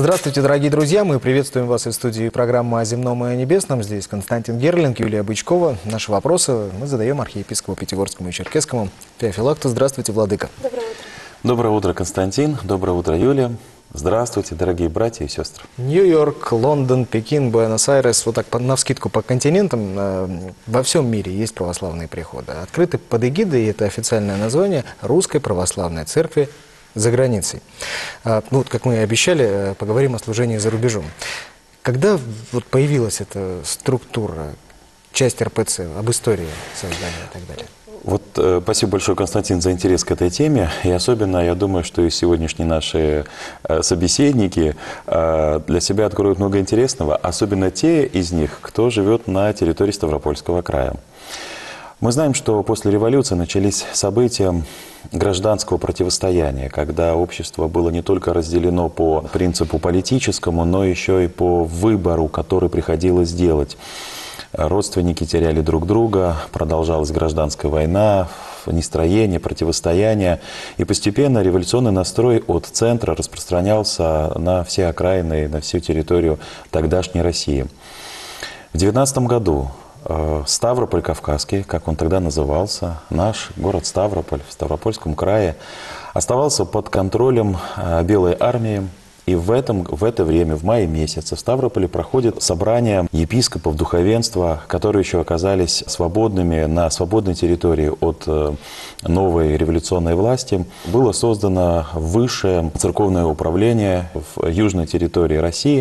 Здравствуйте, дорогие друзья! Мы приветствуем вас из студии программы «О земном и о небесном». Здесь Константин Герлинг, Юлия Бычкова. Наши вопросы мы задаем архиепископу Пятигорскому и Черкесскому Феофилакту. Здравствуйте, владыка! Доброе утро! Доброе утро, Константин! Доброе утро, Юлия! Здравствуйте, дорогие братья и сестры! Нью-Йорк, Лондон, Пекин, Буэнос-Айрес, вот так навскидку по континентам, во всем мире есть православные приходы. Открыты под эгидой, и это официальное название, Русской Православной Церкви за границей. Ну, вот, как мы и обещали, поговорим о служении за рубежом. Когда вот появилась эта структура, часть РПЦ, об истории создания и так далее? Вот спасибо большое, Константин, за интерес к этой теме. И особенно, я думаю, что и сегодняшние наши собеседники для себя откроют много интересного, особенно те из них, кто живет на территории Ставропольского края. Мы знаем, что после революции начались события гражданского противостояния, когда общество было не только разделено по принципу политическому, но еще и по выбору, который приходилось делать. Родственники теряли друг друга, продолжалась гражданская война, нестроение, противостояние. И постепенно революционный настрой от центра распространялся на все окраины, на всю территорию тогдашней России. В 19 году Ставрополь Кавказский, как он тогда назывался, наш город Ставрополь в Ставропольском крае, оставался под контролем Белой армии. И в это время, в мае месяце, в Ставрополе проходит собрание епископов духовенства, которые еще оказались свободными на свободной территории от новой революционной власти. Было создано высшее церковное управление в южной территории России.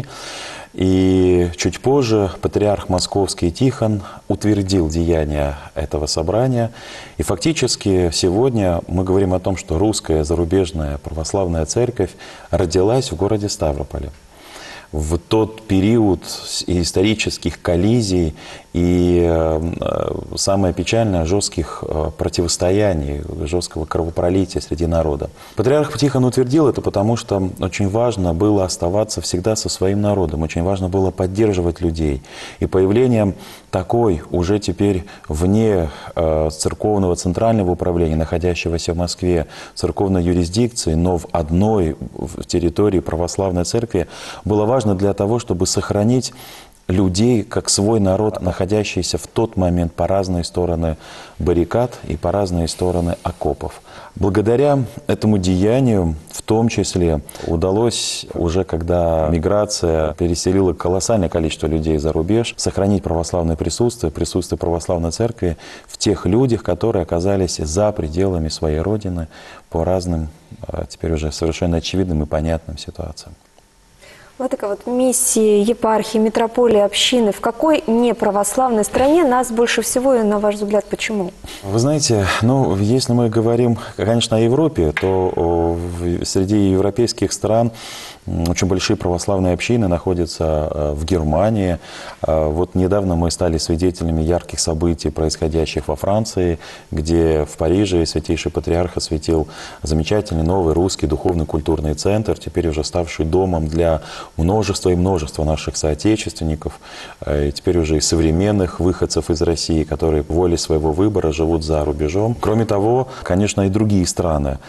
И чуть позже патриарх Московский Тихон утвердил деяния этого собрания. И фактически сегодня мы говорим о том, что русская зарубежная православная церковь родилась в городе Ставрополе. В тот период исторических коллизий и, самое печальное, жестких противостояний, жесткого кровопролития среди народа. Патриарх Тихон утвердил это, потому что очень важно было оставаться всегда со своим народом, очень важно было поддерживать людей. И появлением такой, уже теперь вне церковного центрального управления, находящегося в Москве, церковной юрисдикции, но в одной территории православной церкви, было важно для того, чтобы сохранить людей как свой народ, находящийся в тот момент по разные стороны баррикад и по разные стороны окопов. Благодаря этому деянию, в том числе, удалось уже, когда миграция переселила колоссальное количество людей за рубеж, сохранить православное присутствие православной церкви в тех людях, которые оказались за пределами своей родины по разным, теперь уже совершенно очевидным и понятным ситуациям. Владыка, вот миссии, епархии, митрополии, общины, в какой неправославной стране нас больше всего, и, на ваш взгляд, почему? Вы знаете, ну, если мы говорим, конечно, о Европе, то среди европейских стран очень большие православные общины находятся в Германии. Вот недавно мы стали свидетелями ярких событий, происходящих во Франции, где в Париже Святейший Патриарх осветил замечательный новый русский духовный культурный центр, теперь уже ставший домом для множества и множества наших соотечественников, и теперь уже и современных выходцев из России, которые по воле своего выбора живут за рубежом. Кроме того, конечно, и другие страны.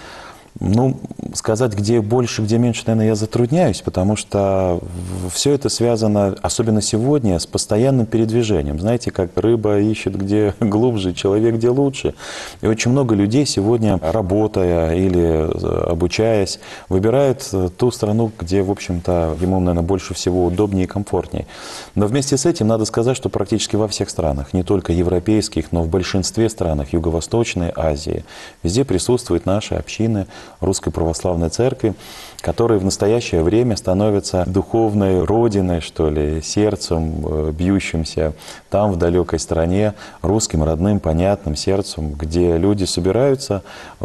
Ну, сказать, где больше, где меньше, наверное, я затрудняюсь, потому что все это связано, особенно сегодня, с постоянным передвижением. Знаете, как рыба ищет где глубже, человек где лучше. И очень много людей сегодня, работая или обучаясь, выбирают ту страну, где, в общем-то, ему, наверное, больше всего удобнее и комфортнее. Но вместе с этим надо сказать, что практически во всех странах, не только европейских, но в большинстве странах Юго-Восточной Азии, везде присутствуют наши общины Русской Православной Церкви, которые в настоящее время становятся духовной родиной, что ли, сердцем, бьющимся там, в далекой стране, русским, родным, понятным сердцем, где люди собираются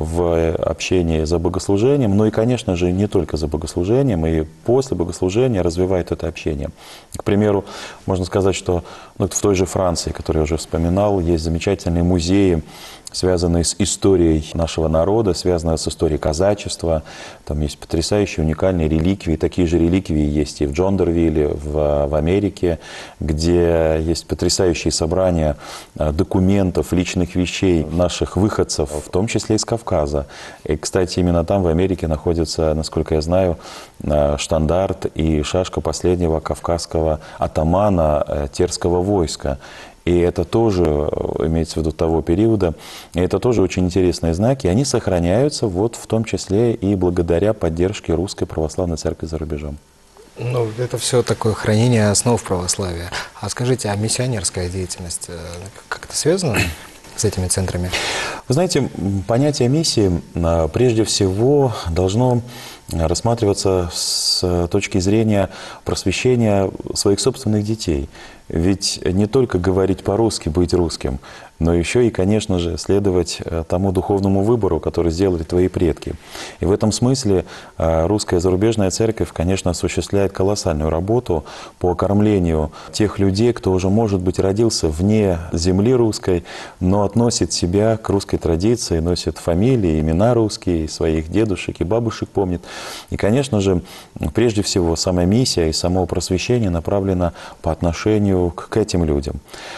в общении за богослужением, но и, конечно же, не только за богослужением, и после богослужения развивают это общение. К примеру, можно сказать, что в той же Франции, которую я уже вспоминал, есть замечательные музеи связанные с историей нашего народа, связанные с историей казачества. Там есть потрясающие, уникальные реликвии. Такие же реликвии есть и в Джондервилле, в Америке, где есть потрясающие собрания документов, личных вещей наших выходцев, в том числе из Кавказа. И, кстати, именно там, в Америке, находится, насколько я знаю, штандарт и шашка последнего кавказского атамана терского войска. И это тоже имеется в виду того периода. И это тоже очень интересные знаки. И они сохраняются вот в том числе и благодаря поддержке Русской Православной Церкви за рубежом. Ну, это все такое хранение основ православия. А скажите, а миссионерская деятельность как-то связана с этими центрами? Вы знаете, понятие миссии прежде всего должно рассматриваться с точки зрения просвещения своих собственных детей. Ведь не только говорить по-русски, быть русским, но еще и, конечно же, следовать тому духовному выбору, который сделали твои предки. И в этом смысле Русская зарубежная церковь, конечно, осуществляет колоссальную работу по окормлению тех людей, кто уже, может быть, родился вне земли русской, но относит себя к русской традиции, носит фамилии, имена русские, своих дедушек и бабушек помнит. И, конечно же, прежде всего, сама миссия и само просвещение направлено по отношению к этим людям.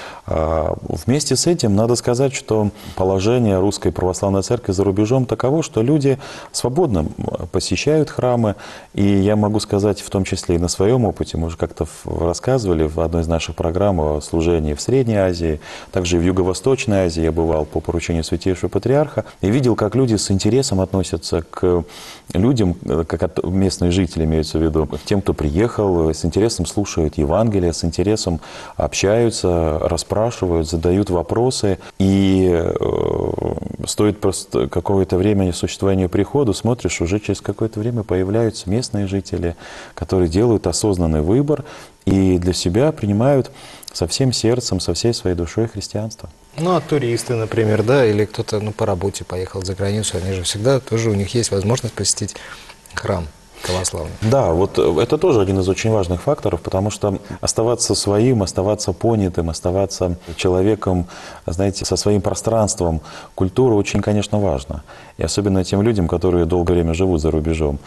Вместе с этим надо сказать, что положение Русской Православной Церкви за рубежом таково, что люди свободно посещают храмы. И я могу сказать, в том числе и на своем опыте, мы уже как-то рассказывали в одной из наших программ о служении в Средней Азии, также и в Юго-Восточной Азии я бывал по поручению Святейшего Патриарха, и видел, как люди с интересом относятся к людям, как местные жители имеются в виду, тем, кто приехал, с интересом слушают Евангелие, с интересом общаются, расспрашивают, задают вопросы. И стоит просто какое-то время существования приходу, смотришь, уже через какое-то время появляются местные жители, которые делают осознанный выбор и для себя принимают со всем сердцем, со всей своей душой христианство. Ну, а туристы, например, да, или кто-то по работе поехал за границу, они же всегда тоже, у них есть возможность посетить храм православный. Да, вот это тоже один из очень важных факторов, потому что оставаться своим, оставаться понятым, оставаться человеком, знаете, со своим пространством, культура очень, конечно, важна. И особенно тем людям, которые долгое время живут за рубежом.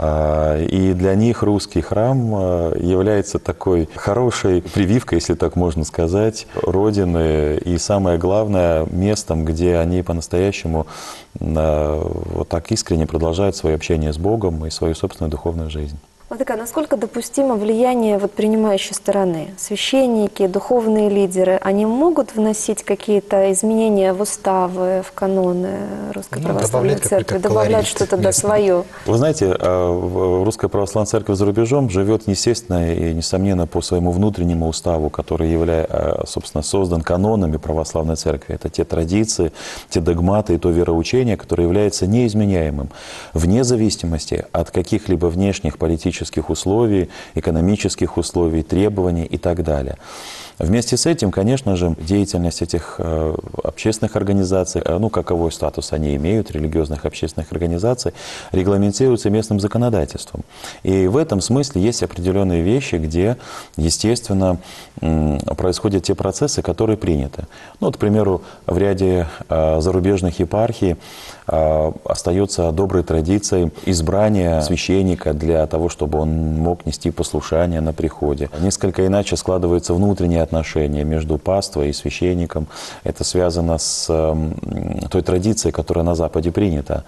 И для них русский храм является такой хорошей прививкой, если так можно сказать, родины. И самое главное, местом, где они по-настоящему вот так искренне продолжают свое общение с Богом и свою собственную духовную жизнь. Владыка, насколько допустимо влияние принимающей стороны? Священники, духовные лидеры, они могут вносить какие-то изменения в уставы, в каноны Русской Православной Церкви, добавлять что-то свое? Вы знаете, Русская Православная Церковь за рубежом живет, естественно, и, несомненно, по своему внутреннему уставу, который, собственно, создан канонами Православной Церкви. Это те традиции, те догматы и то вероучение, которое является неизменяемым, вне зависимости от каких-либо внешних политических условий, экономических условий, требований и так далее. Вместе с этим, конечно же, деятельность этих общественных организаций, каковой статус они имеют, религиозных общественных организаций, регламентируется местным законодательством. И в этом смысле есть определенные вещи, где, естественно, происходят те процессы, которые приняты. К примеру, в ряде зарубежных епархий остается доброй традицией избрания священника для того, чтобы он мог нести послушание на приходе. Несколько иначе складываются внутренние отношения между паствой и священником. Это связано с той традицией, которая на Западе принята.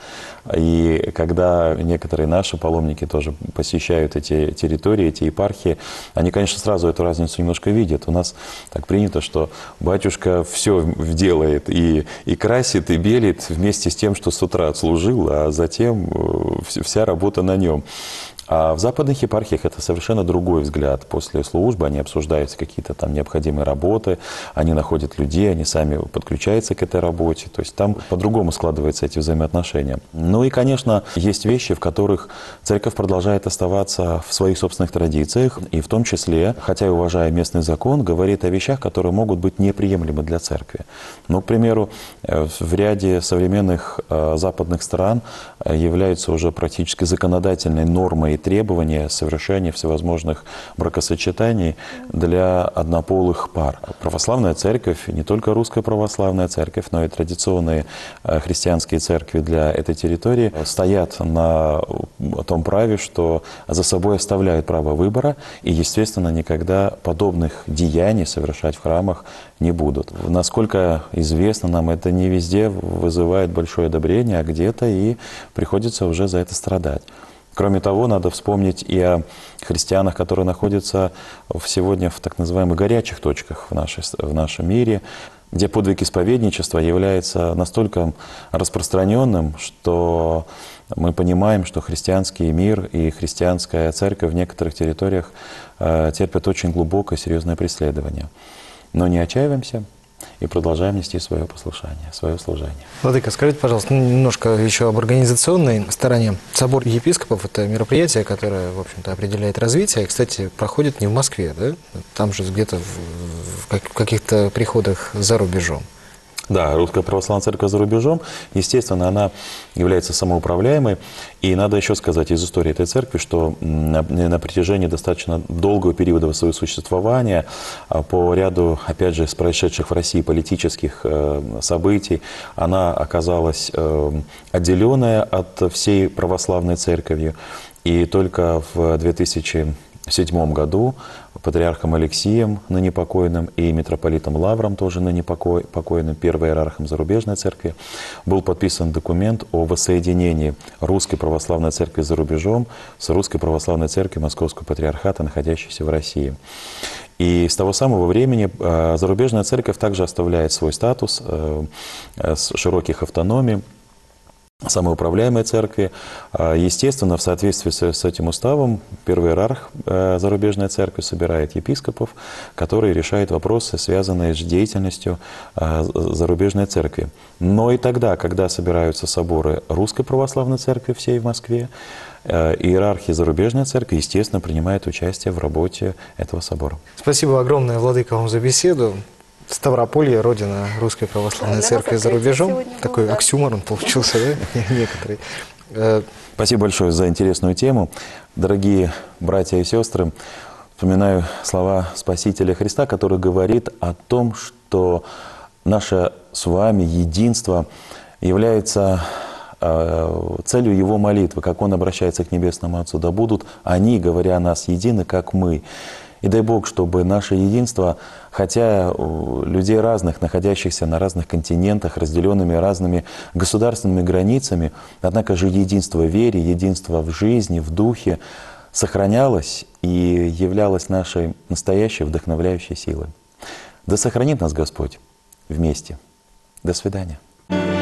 И когда некоторые наши паломники тоже посещают эти территории, эти епархии, они, конечно, сразу эту разницу немножко видят. У нас так принято, что батюшка все делает и красит, и белит вместе с тем, что с утра отслужил, а затем вся работа на нем. А в западных епархиях это совершенно другой взгляд. После службы они обсуждают какие-то там необходимые работы, они находят людей, они сами подключаются к этой работе. То есть там по-другому складываются эти взаимоотношения. Ну и, конечно, есть вещи, в которых церковь продолжает оставаться в своих собственных традициях, и в том числе, хотя и уважая местный закон, говорит о вещах, которые могут быть неприемлемы для церкви. К примеру, в ряде современных западных стран являются уже практически законодательной нормой и установить требования совершения всевозможных бракосочетаний для однополых пар. Православная церковь, не только русская православная церковь, но и традиционные христианские церкви для этой территории стоят на том праве, что за собой оставляют право выбора и, естественно, никогда подобных деяний совершать в храмах не будут. Насколько известно нам, это не везде вызывает большое одобрение, а где-то и приходится уже за это страдать. Кроме того, надо вспомнить и о христианах, которые находятся сегодня в так называемых горячих точках в нашем мире, где подвиг исповедничества является настолько распространенным, что мы понимаем, что христианский мир и христианская церковь в некоторых территориях терпят очень глубокое, серьезное преследование. Но не отчаиваемся и продолжаем нести свое послушание, свое служение. Владыка, скажите, пожалуйста, немножко еще об организационной стороне. Собор епископов – это мероприятие, которое, в общем-то, определяет развитие. Кстати, проходит не в Москве, да? Там же где-то в каких-то приходах за рубежом. Да, Русская Православная Церковь за рубежом, естественно, она является самоуправляемой. И надо еще сказать из истории этой церкви, что на протяжении достаточно долгого периода своего существования, по ряду, опять же, происшедших в России политических событий, она оказалась отделенная от всей православной церковью. И только в 2007 году патриархом Алексием, ныне покойным, и митрополитом Лавром, тоже ныне покойным, первым иерархом зарубежной церкви, был подписан документ о воссоединении Русской Православной Церкви за рубежом с Русской Православной Церковью Московского Патриархата, находящейся в России. И с того самого времени зарубежная церковь также оставляет свой статус широких автономий, самоуправляемой церкви. Естественно, в соответствии с этим уставом первый иерарх зарубежной церкви собирает епископов, которые решают вопросы, связанные с деятельностью зарубежной церкви. Но и тогда, когда собираются соборы Русской Православной Церкви всей в Москве, иерархи зарубежной церкви, естественно, принимают участие в работе этого собора. Спасибо огромное, Владыка, вам за беседу. Ставрополье, родина Русской Православной Церкви за рубежом. Такой оксюморон получился, да, некоторые. Спасибо большое за интересную тему. Дорогие братья и сестры, вспоминаю слова Спасителя Христа, который говорит о том, что наше с вами единство является целью Его молитвы, как Он обращается к Небесному Отцу. Да будут они, говоря о нас, едины, как мы. И дай Бог, чтобы наше единство, хотя у людей разных, находящихся на разных континентах, разделенными разными государственными границами, однако же единство в вере, единство в жизни, в духе сохранялось и являлось нашей настоящей вдохновляющей силой. Да сохранит нас Господь вместе. До свидания.